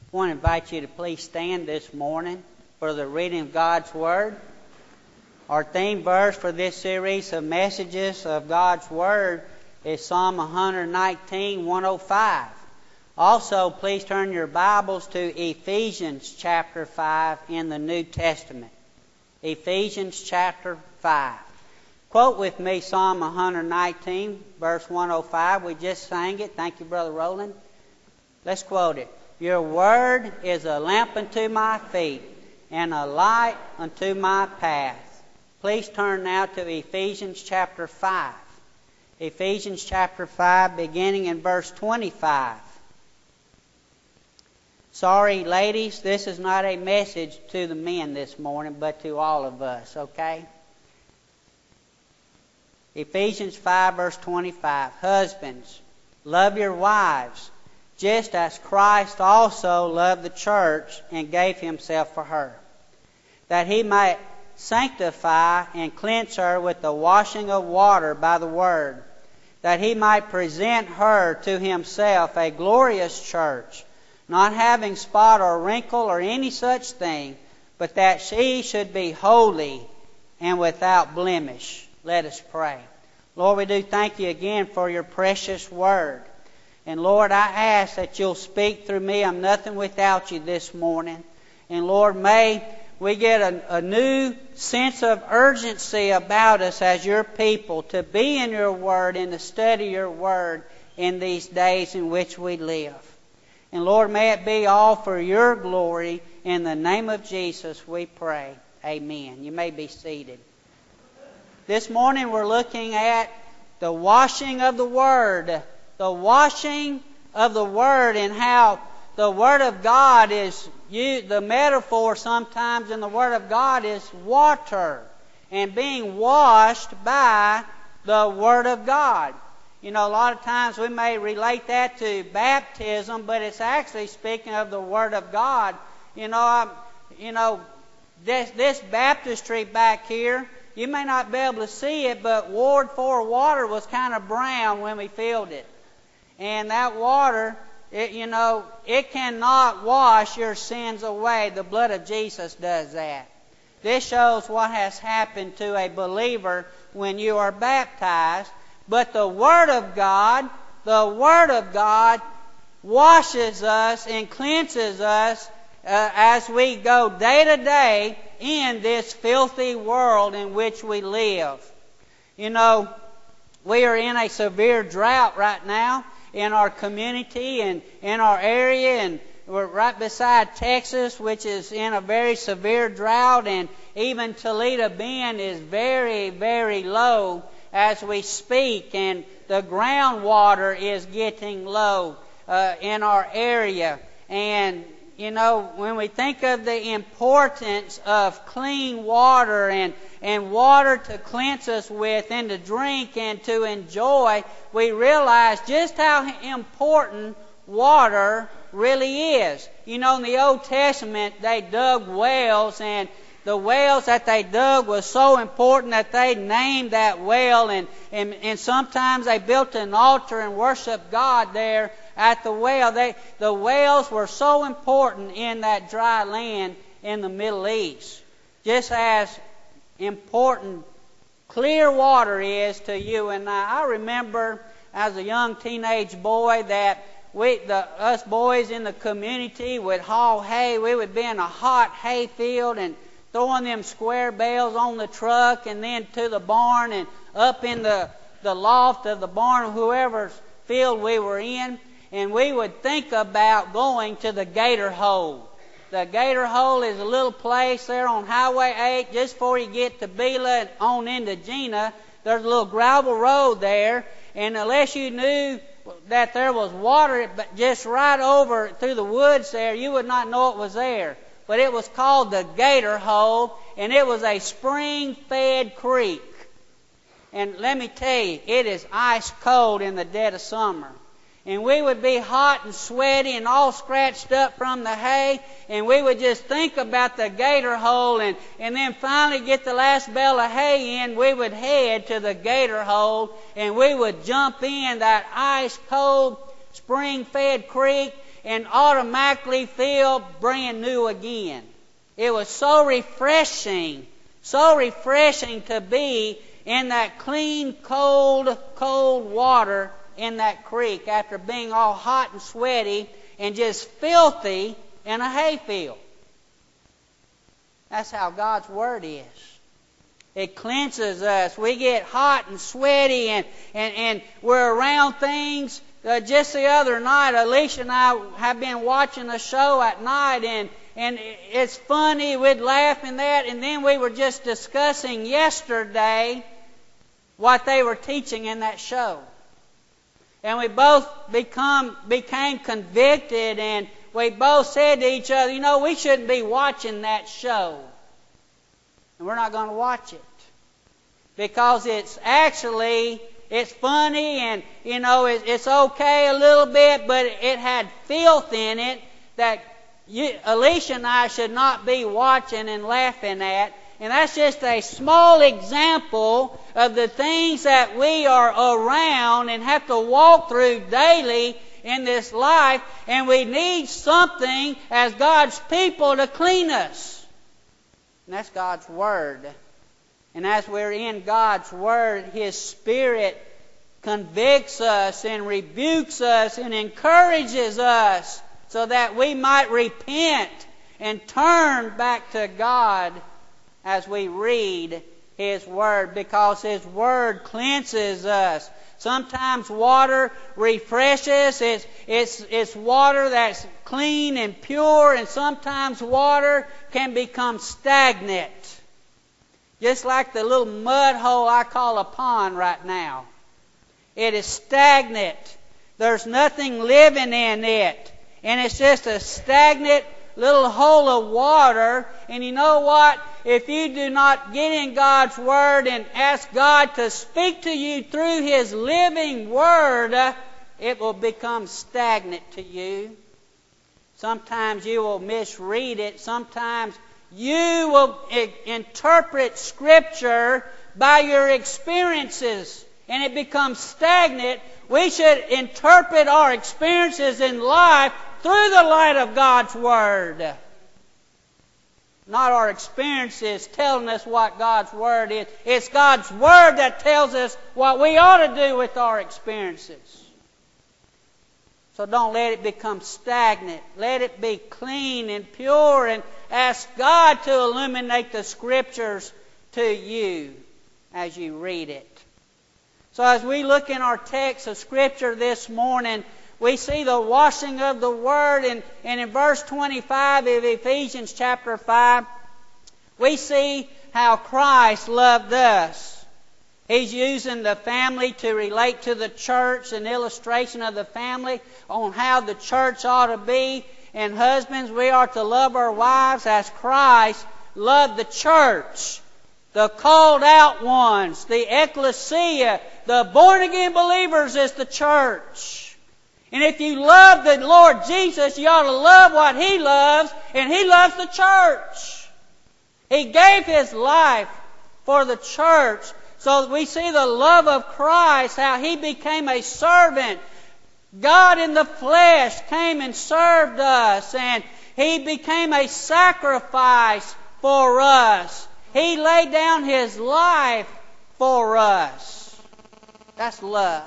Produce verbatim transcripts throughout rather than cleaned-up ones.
I want to invite you to please stand this morning for the reading of God's Word. Our theme verse for this series of messages of God's Word is Psalm one nineteen, one oh five. Also, please turn your Bibles to Ephesians chapter five in the New Testament. Ephesians chapter five. Quote with me Psalm one nineteen, verse one oh five. We just sang it. Thank you, Brother Roland. Let's quote it. Your word is a lamp unto my feet and a light unto my path. Please turn now to Ephesians chapter five. Ephesians chapter five, beginning in verse twenty-five. Sorry, ladies, this is not a message to the men this morning, but to all of us, okay? Ephesians five, verse twenty-five. Husbands, love your wives, just as Christ also loved the church and gave himself for her, that he might sanctify and cleanse her with the washing of water by the word, that he might present her to himself a glorious church, not having spot or wrinkle or any such thing, but that she should be holy and without blemish. Let us pray. Lord, we do thank you again for your precious word. And Lord, I ask that you'll speak through me. I'm nothing without you this morning. And Lord, may we get a, a new sense of urgency about us as your people to be in your word and to study your word in these days in which we live. And Lord, may it be all for your glory. In the name of Jesus we pray. Amen. You may be seated. This morning we're looking at the washing of the word. The washing of the word, and how the word of God is, you, the metaphor sometimes in the word of God is water and being washed by the word of God. You know, a lot of times we may relate that to baptism, but it's actually speaking of the word of God. You know, I'm, you know, this, this baptistry back here, you may not be able to see it, but Ward four water was kind of brown when we filled it. And that water, it, you know, it cannot wash your sins away. The blood of Jesus does that. This shows what has happened to a believer when you are baptized. But the Word of God, the Word of God washes us and cleanses us uh, as we go day to day in this filthy world in which we live. You know, we are in a severe drought right now in our community and in our area, and we're right beside Texas, which is in a very severe drought, and even Toledo Bend is very, very low as we speak, and the groundwater is getting low uh, in our area. And you know, when we think of the importance of clean water and, and water to cleanse us with and to drink and to enjoy, we realize just how important water really is. You know, in the Old Testament, they dug wells, and the wells that they dug was so important that they named that well, and, and, and sometimes they built an altar and worshiped God there at the well. They, the wells were so important in that dry land in the Middle East. Just as important clear water is to you and I. I remember as a young teenage boy that we, the, us boys in the community would haul hay. We would be in a hot hay field and throwing them square bales on the truck and then to the barn and up in the, the loft of the barn, whoever's field we were in. And we would think about going to the Gator Hole. The Gator Hole is a little place there on Highway eight, just before you get to Bela and on into Gina. There's a little gravel road there, and unless you knew that there was water just right over through the woods there, you would not know it was there. But it was called the Gator Hole, and it was a spring-fed creek. And let me tell you, it is ice cold in the dead of summer. And we would be hot and sweaty and all scratched up from the hay, and we would just think about the Gator Hole, and, and then finally get the last bale of hay in. We would head to the Gator Hole, and we would jump in that ice cold spring-fed creek, and automatically feel brand new again. It was so refreshing, so refreshing to be in that clean, cold, cold water in that creek after being all hot and sweaty and just filthy in a hayfield. That's how God's Word is. It cleanses us. We get hot and sweaty and, and, and we're around things. Uh, just the other night, Alicia and I have been watching a show at night, and, and it's funny. We'd laugh and that, and then we were just discussing yesterday what they were teaching in that show. And we both become became convicted, and we both said to each other, you know, we shouldn't be watching that show. And we're not going to watch it. Because it's actually, it's funny and, you know, it, it's okay a little bit, but it had filth in it that you, Alicia and I should not be watching and laughing at. And that's just a small example of the things that we are around and have to walk through daily in this life. And we need something as God's people to clean us. And that's God's Word. And as we're in God's Word, His Spirit convicts us and rebukes us and encourages us so that we might repent and turn back to God as we read His Word, because His Word cleanses us. Sometimes water refreshes. It's, it's, it's water that's clean and pure, and sometimes water can become stagnant. Just like the little mud hole I call a pond right now. It is stagnant. There's nothing living in it. And it's just a stagnant little hole of water. And you know what? If you do not get in God's Word and ask God to speak to you through His living Word, it will become stagnant to you. Sometimes you will misread it. Sometimes you will interpret Scripture by your experiences, and it becomes stagnant. We should interpret our experiences in life through the light of God's Word. Not our experiences telling us what God's Word is. It's God's Word that tells us what we ought to do with our experiences. So don't let it become stagnant. Let it be clean and pure, and ask God to illuminate the Scriptures to you as you read it. So as we look in our text of Scripture this morning, we see the washing of the Word, and, and in verse twenty-five of Ephesians chapter five, we see how Christ loved us. He's using the family to relate to the church, an illustration of the family on how the church ought to be. And husbands, we are to love our wives as Christ loved the church. The called out ones, the ecclesia, the born again believers is the church. And if you love the Lord Jesus, you ought to love what He loves, and He loves the church. He gave His life for the church. So we see the love of Christ, how He became a servant. God in the flesh came and served us, and He became a sacrifice for us. He laid down His life for us. That's love.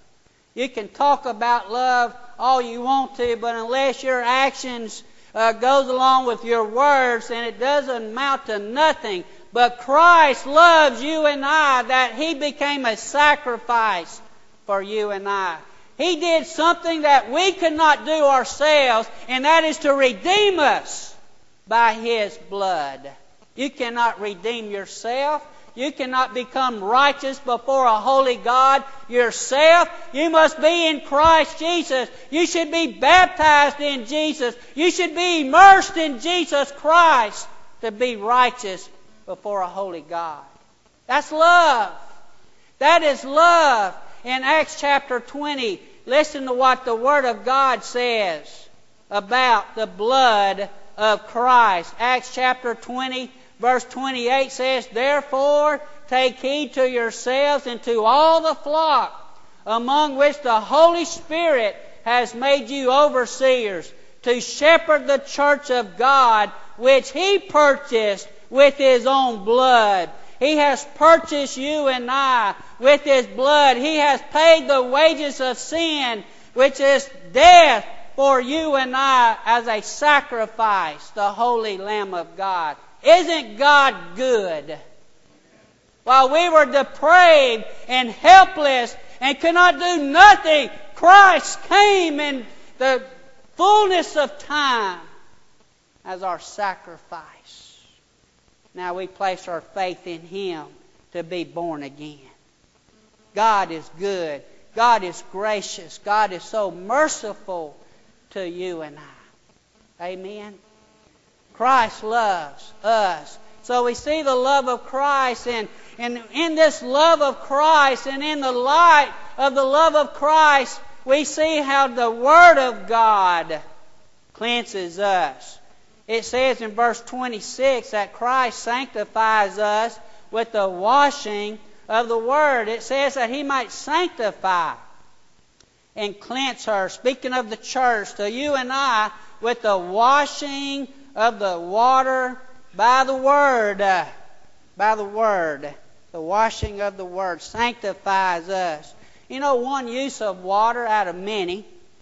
You can talk about love all you want to, but unless your actions uh, goes along with your words, then it doesn't amount to nothing. But Christ loves you and I, that He became a sacrifice for you and I. He did something that we could not do ourselves, and that is to redeem us by His blood. You cannot redeem yourself. You cannot become righteous before a holy God yourself. You must be in Christ Jesus. You should be baptized in Jesus. You should be immersed in Jesus Christ to be righteous before a holy God. That's love. That is love. In Acts chapter twenty, listen to what the Word of God says about the blood of Christ. Acts chapter twenty, verse twenty-eight says, "Therefore take heed to yourselves and to all the flock, among which the Holy Spirit has made you overseers to shepherd the church of God, which He purchased with His own blood. He has purchased you and I with His blood. He has paid the wages of sin, which is death, for you and I as a sacrifice, the holy Lamb of God. Isn't God good? While we were depraved and helpless and could not do nothing, Christ came in the fullness of time as our sacrifice. Now we place our faith in Him to be born again. God is good. God is gracious. God is so merciful to you and I. Amen. Christ loves us. So we see the love of Christ, and, and in this love of Christ and in the light of the love of Christ, we see how the Word of God cleanses us. It says in verse twenty-six that Christ sanctifies us with the washing of the Word. It says that He might sanctify and cleanse her. Speaking of the church, to you and I, with the washing of the water by the Word. Uh, by the Word. The washing of the Word sanctifies us. You know, one use of water out of many.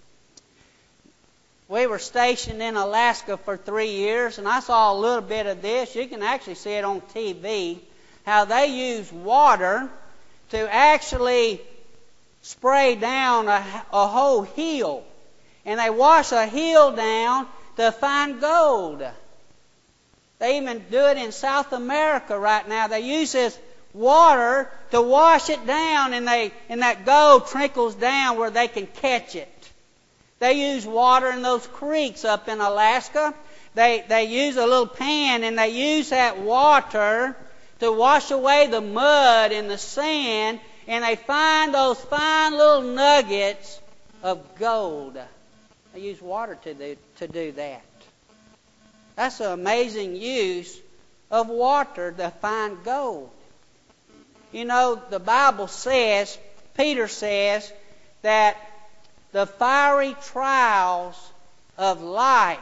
We were stationed in Alaska for three years, and I saw a little bit of this. You can actually see it on T V, how they use water to actually spray down a, a whole hill. And they wash a hill down to find gold. They even do it in South America right now. They use this water to wash it down, and they and that gold trickles down where they can catch it. They use water in those creeks up in Alaska. They they use a little pan, and they use that water to wash away the mud and the sand, and they find those fine little nuggets of gold. They use water to do, to do that. That's an amazing use of water to find gold. You know, the Bible says, Peter says, that the fiery trials of life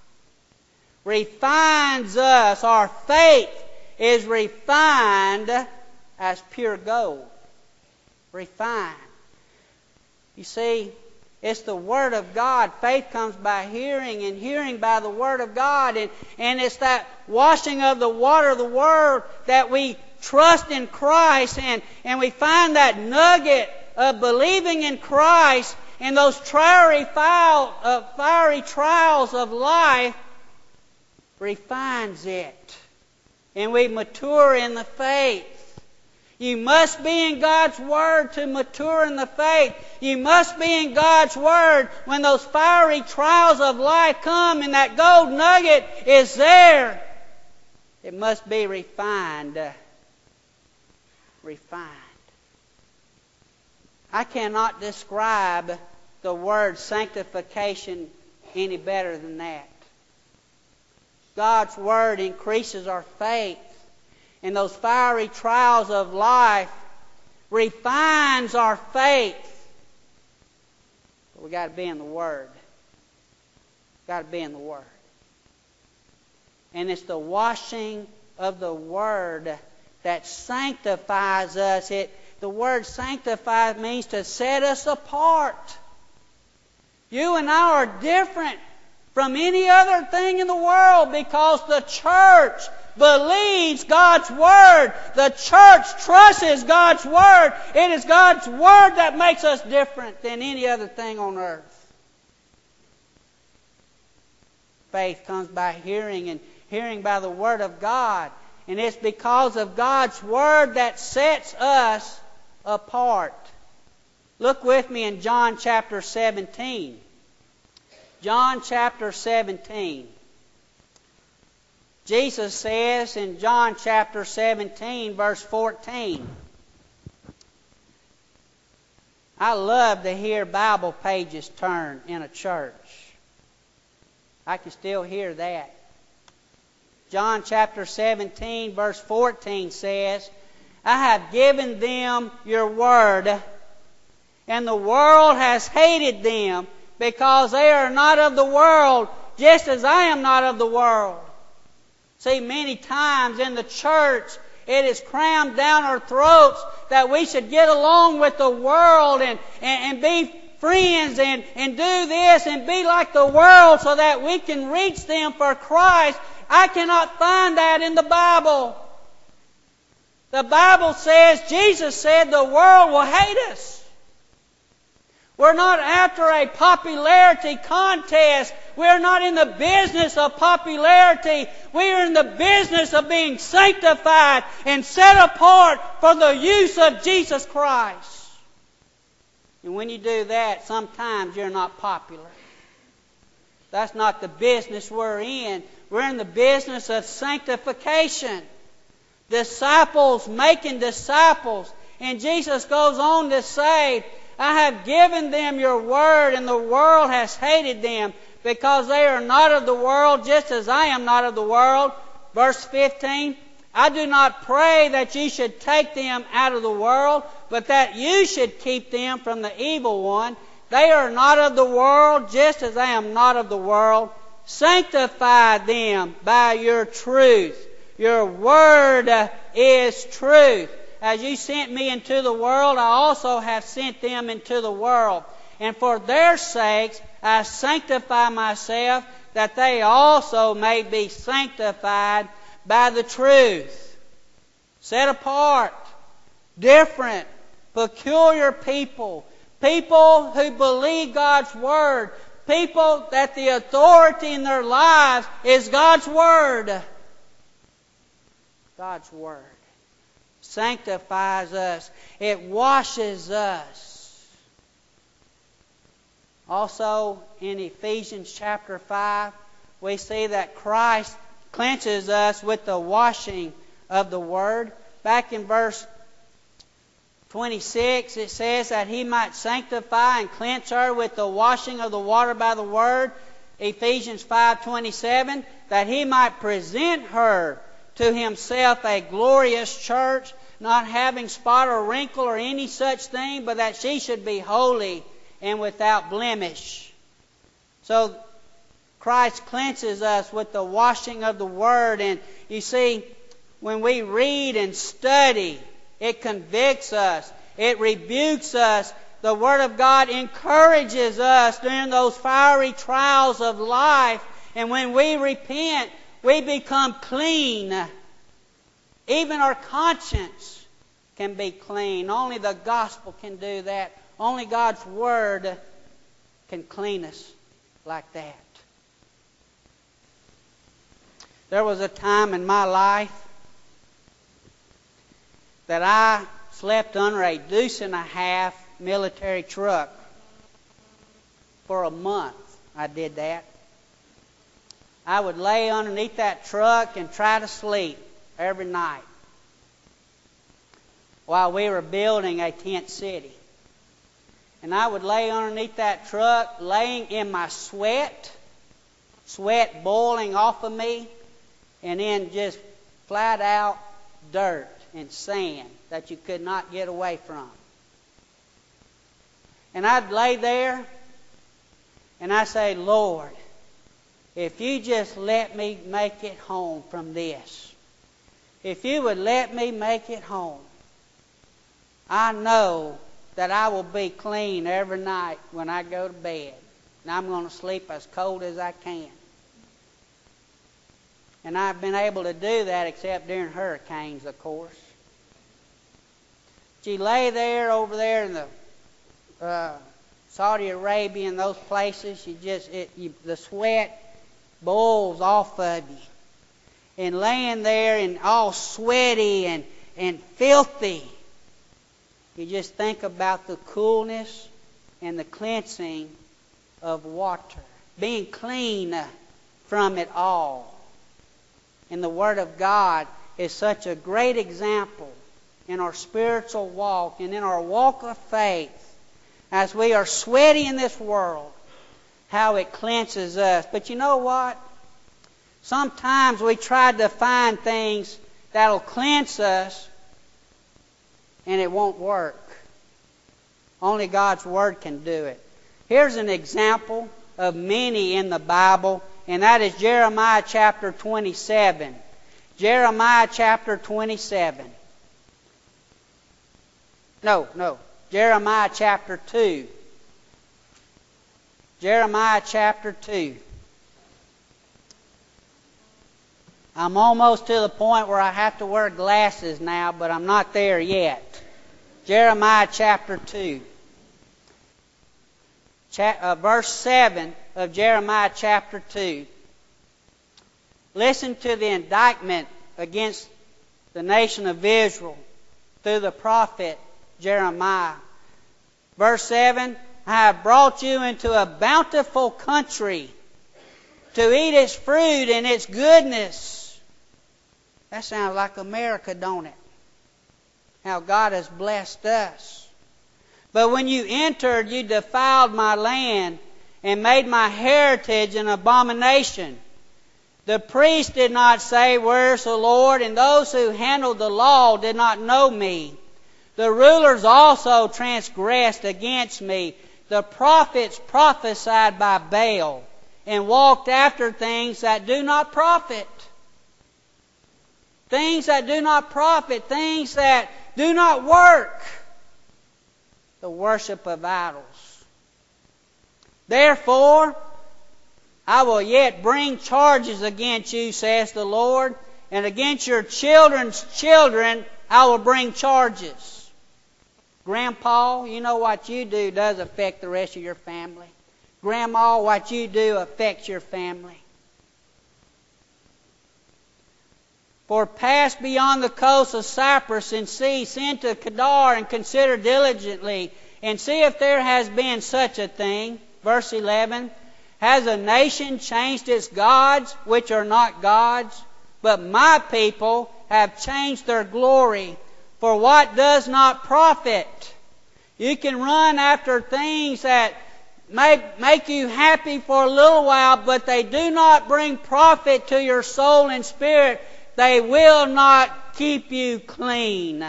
refines us. Our faith is refined as pure gold. Refined. You see, it's the Word of God. Faith comes by hearing, and hearing by the Word of God. And, and it's that washing of the water of the Word that we trust in Christ, and, and we find that nugget of believing in Christ, and those fiery, file, uh, fiery trials of life refines it. And we mature in the faith. You must be in God's Word to mature in the faith. You must be in God's Word when those fiery trials of life come and that gold nugget is there. It must be refined. Refined. I cannot describe the word sanctification any better than that. God's Word increases our faith. And those fiery trials of life refines our faith. But we got to be in the Word. Got to be in the Word. And it's the washing of the Word that sanctifies us. It the word sanctify means to set us apart. You and I are different from any other thing in the world because the church believes God's Word. The church trusts God's Word. It is God's Word that makes us different than any other thing on earth. Faith comes by hearing, and hearing by the Word of God. And it's because of God's Word that sets us apart. Look with me in John chapter seventeen. John chapter seventeen. Jesus says in John chapter seventeen, verse fourteen. I love to hear Bible pages turn in a church. I can still hear that. John chapter seventeen, verse fourteen says, I have given them your word, and the world has hated them because they are not of the world, just as I am not of the world. See, many times in the church, it is crammed down our throats that we should get along with the world and, and, and be friends and, and do this and be like the world so that we can reach them for Christ. I cannot find that in the Bible. The Bible says, Jesus said, the world will hate us. We're not after a popularity contest. We're not in the business of popularity. We are in the business of being sanctified and set apart for the use of Jesus Christ. And when you do that, sometimes you're not popular. That's not the business we're in. We're in the business of sanctification. Disciples making disciples. And Jesus goes on to say, I have given them your word, and the world has hated them, because they are not of the world, just as I am not of the world. Verse fifteen, I do not pray that you should take them out of the world, but that you should keep them from the evil one. They are not of the world, just as I am not of the world. Sanctify them by your truth. Your word is truth. As you sent me into the world, I also have sent them into the world. And for their sakes I sanctify myself, that they also may be sanctified by the truth. Set apart, different, peculiar people. People who believe God's Word. People that the authority in their lives is God's Word. God's Word sanctifies us. It washes us. Also, in Ephesians chapter five, we see that Christ cleanses us with the washing of the Word. Back in verse twenty-six, it says that He might sanctify and cleanse her with the washing of the water by the Word. Ephesians five twenty-seven, that He might present her to Himself a glorious church, not having spot or wrinkle or any such thing, but that she should be holy and without blemish. So Christ cleanses us with the washing of the Word. And you see, when we read and study, it convicts us. It rebukes us. The Word of God encourages us during those fiery trials of life. And when we repent, we become clean. Even our conscience can be clean. Only the gospel can do that. Only God's Word can clean us like that. There was a time in my life that I slept under a deuce and a half military truck. For a month I did that. I would lay underneath that truck and try to sleep every night while we were building a tent city. And I would lay underneath that truck, laying in my sweat, sweat boiling off of me, and then just flat out dirt and sand that you could not get away from. And I'd lay there and I'd say, Lord, if you just let me make it home from this, if you would let me make it home, I know that I will be clean every night when I go to bed. And I'm going to sleep as cold as I can. And I've been able to do that except during hurricanes, of course. But you lay there over there in the uh, Saudi Arabia and those places, you just it, you, the sweat boils off of you. And laying there and all sweaty and, and filthy, you just think about the coolness and the cleansing of water. Being clean from it all. And the Word of God is such a great example in our spiritual walk and in our walk of faith as we are sweaty in this world, how it cleanses us. But you know what? Sometimes we try to find things that'll cleanse us and it won't work. Only God's Word can do it. Here's an example of many in the Bible, and that is Jeremiah chapter twenty-seven. Jeremiah chapter twenty-seven. No, no. Jeremiah chapter two. Jeremiah chapter two. I'm almost to the point where I have to wear glasses now, but I'm not there yet. Jeremiah chapter two. Cha- uh, verse seven of Jeremiah chapter two. Listen to the indictment against the nation of Israel through the prophet Jeremiah. Verse seven, I have brought you into a bountiful country to eat its fruit and its goodness. That sounds like America, don't it? How God has blessed us. But when you entered, you defiled my land and made my heritage an abomination. The priests did not say, Where's the Lord? And those who handled the law did not know me. The rulers also transgressed against me. The prophets prophesied by Baal and walked after things that do not profit. Things that do not profit, things that do not work. The worship of idols. Therefore, I will yet bring charges against you, says the Lord, and against your children's children I will bring charges. Grandpa, you know what you do does affect the rest of your family. Grandma, what you do affects your family. For pass beyond the coast of Cyprus and see, send to Kedar and consider diligently, and see if there has been such a thing. Verse eleven, has a nation changed its gods, which are not gods? But my people have changed their glory for what does not profit. You can run after things that may make you happy for a little while, but they do not bring profit to your soul and spirit. They will not keep you clean.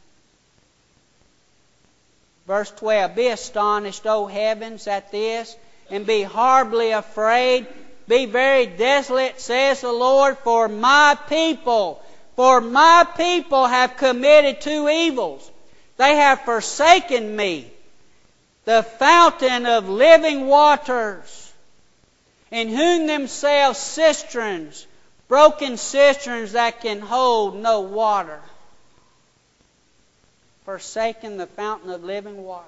Verse twelve, be astonished, O heavens, at this, and be horribly afraid. Be very desolate, says the Lord, for my people, for my people have committed two evils. They have forsaken me, the fountain of living waters, and hewn themselves cisterns, broken cisterns that can hold no water. Forsaken the fountain of living water.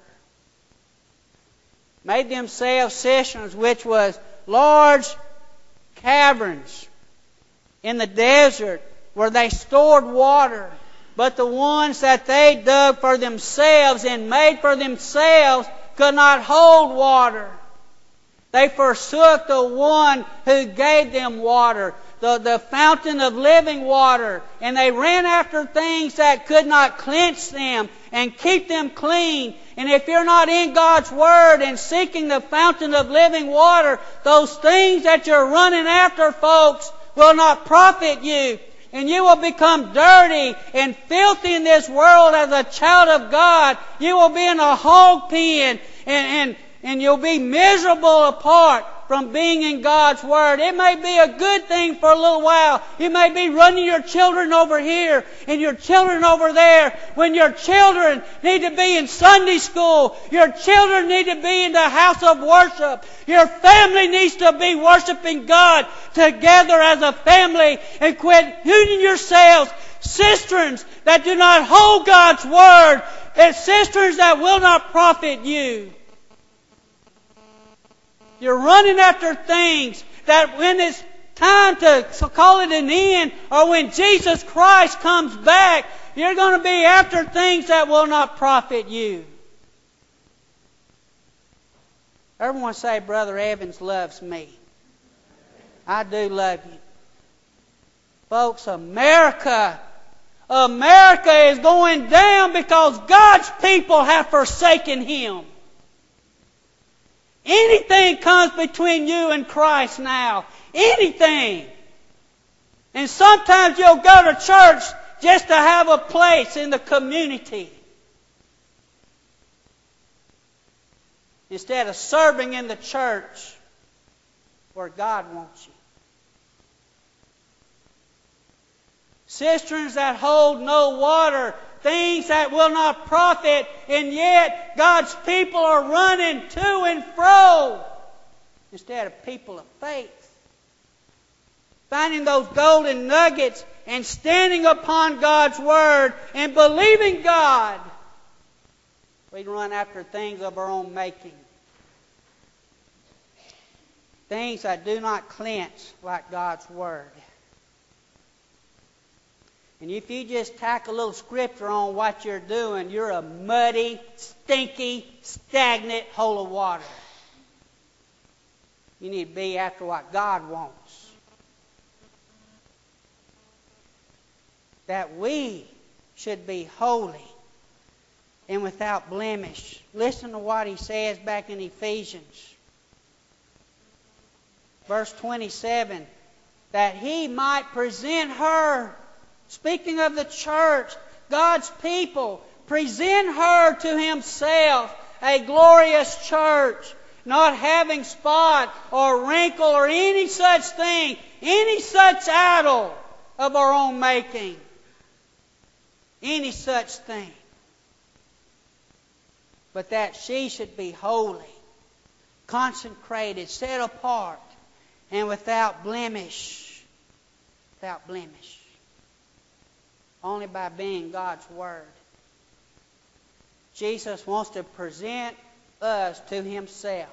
Made themselves cisterns, which was large caverns in the desert where they stored water. But the ones that they dug for themselves and made for themselves could not hold water. They forsook the one who gave them water, the, the fountain of living water, and they ran after things that could not cleanse them and keep them clean. And if you're not in God's Word and seeking the fountain of living water, those things that you're running after, folks, will not profit you. And you will become dirty and filthy in this world as a child of God. You will be in a hog pen and, and, and you'll be miserable apart from being in God's Word. It may be a good thing for a little while. You may be running your children over here and your children over there when your children need to be in Sunday school. Your children need to be in the house of worship. Your family needs to be worshiping God together as a family, and quit hooning yourselves cisterns that do not hold God's Word, and cisterns that will not profit you. You're running after things that when it's time to call it an end, or when Jesus Christ comes back, you're going to be after things that will not profit you. Everyone say, Brother Evans loves me. I do love you. Folks, America, America is going down because God's people have forsaken Him. Anything comes between you and Christ now. Anything. And sometimes you'll go to church just to have a place in the community. instead of serving in the church where God wants you. Cisterns that hold no water, things that will not profit, and yet God's people are running to and fro instead of people of faith. Finding those golden nuggets and standing upon God's Word and believing God. We run after things of our own making. Things that do not cleanse like God's Word. And if you just tack a little scripture on what you're doing, you're a muddy, stinky, stagnant hole of water. You need to be after what God wants. That we should be holy and without blemish. Listen to what he says back in Ephesians. Verse twenty-seven. That he might present her, speaking of the church, God's people, present her to himself, a glorious church, not having spot or wrinkle or any such thing, any such idol of our own making. Any such thing. But that she should be holy, consecrated, set apart, and without blemish. Without blemish. Only by being God's Word. Jesus wants to present us to himself.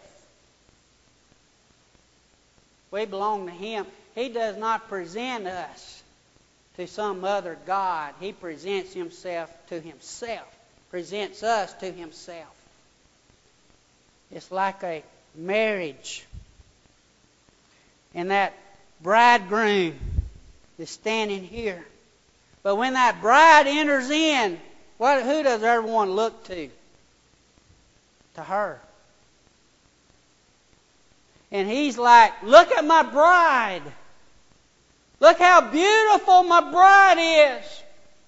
We belong to him. He does not present us to some other God. He presents himself to himself. Presents us to himself. It's like a marriage. And that bridegroom is standing here. But when that bride enters in, what, who does everyone look to? To her. And he's like, look at my bride. Look how beautiful my bride is.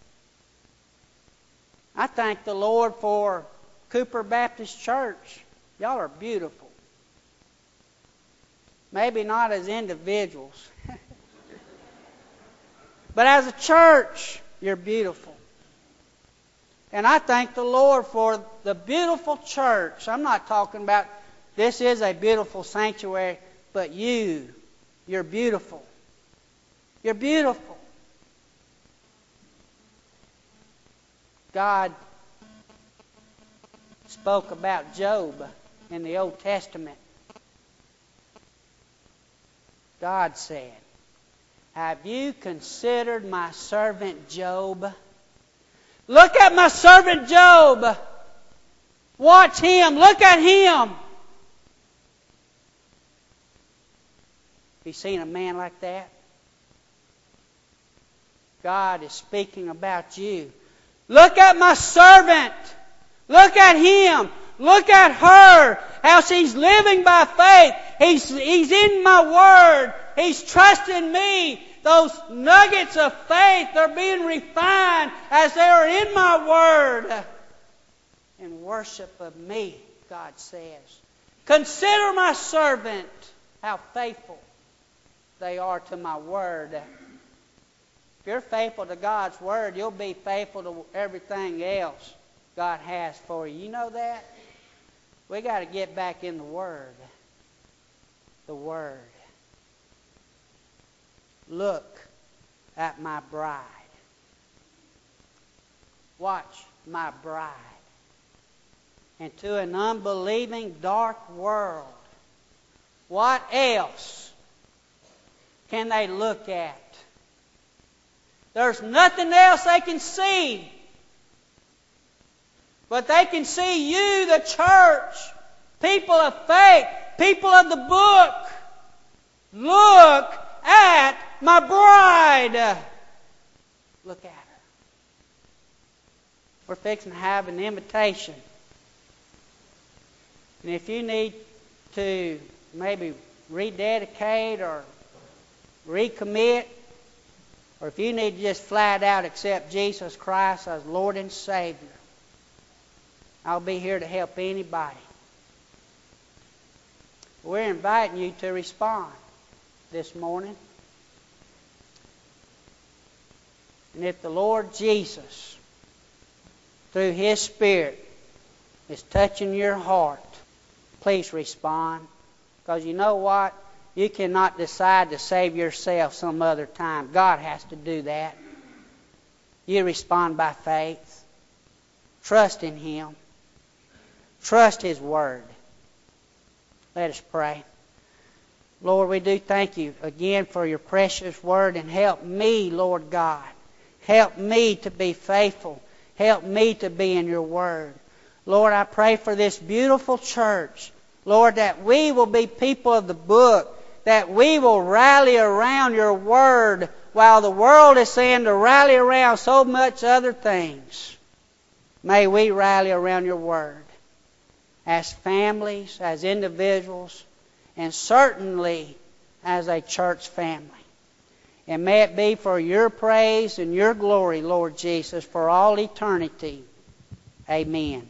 I thank the Lord for Cooper Baptist Church. Y'all are beautiful. Maybe not as individuals. But as a church, you're beautiful. And I thank the Lord for the beautiful church. I'm not talking about this is a beautiful sanctuary, but you, you're beautiful. You're beautiful. God spoke about Job in the Old Testament. God said, have you considered my servant Job? Look at my servant Job. Watch him. Look at him. Have you seen a man like that? God is speaking about you. Look at my servant. Look at him. Look at her. How she's living by faith. He's, he's in my word. He's trusting me. Those nuggets of faith are being refined as they are in my word. In worship of me, God says. Consider my servant. How faithful they are to my word. If you're faithful to God's word, you'll be faithful to everything else God has for you. You know that? We got to get back in the word. The word. Look at my bride. Watch my bride. And to an unbelieving dark world, what else can they look at? There's nothing else they can see. But they can see you, the church, people of faith, people of the book. Look at my bride. Look at her. We're fixing to have an invitation. And if you need to maybe rededicate or recommit, or if you need to just flat out accept Jesus Christ as Lord and Savior, I'll be here to help anybody. We're inviting you to respond this morning. And if the Lord Jesus, through His Spirit, is touching your heart, please respond. Because you know what? You cannot decide to save yourself some other time. God has to do that. You respond by faith. Trust in Him. Trust His Word. Let us pray. Lord, we do thank You again for Your precious Word, and help me, Lord God. Help me to be faithful. Help me to be in Your Word. Lord, I pray for this beautiful church. Lord, that we will be people of the book, that we will rally around Your Word while the world is saying to rally around so much other things. May we rally around Your Word as families, as individuals, and certainly as a church family. And may it be for Your praise and Your glory, Lord Jesus, for all eternity. Amen.